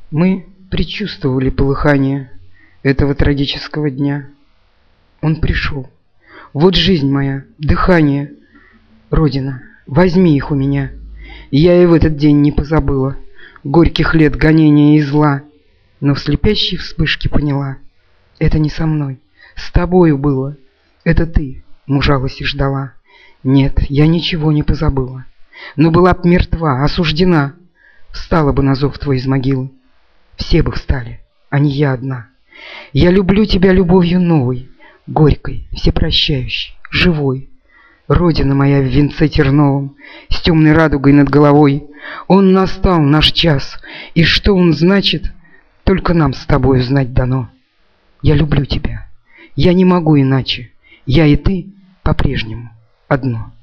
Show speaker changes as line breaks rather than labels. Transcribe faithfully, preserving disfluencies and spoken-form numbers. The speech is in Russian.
Мы предчувствовали полыхание этого трагического дня. Он пришел. Вот жизнь моя, дыхание. Родина, возьми их у меня. Я и в этот день не позабыла горьких лет гонения и зла, но в слепящей вспышке поняла: это не со мной, с тобою было. Это ты мужалась и ждала. Нет, я ничего не позабыла, но была б мертва, осуждена. Встала бы на зов твой из могилы. Все бы встали, а не я одна. Я люблю тебя любовью новой, горькой, всепрощающей, живой. Родина моя в венце терновом, с темной радугой над головой. Он настал, наш час, и что он значит, только нам с тобою знать дано. Я люблю тебя, я не могу иначе, я и ты по-прежнему одно.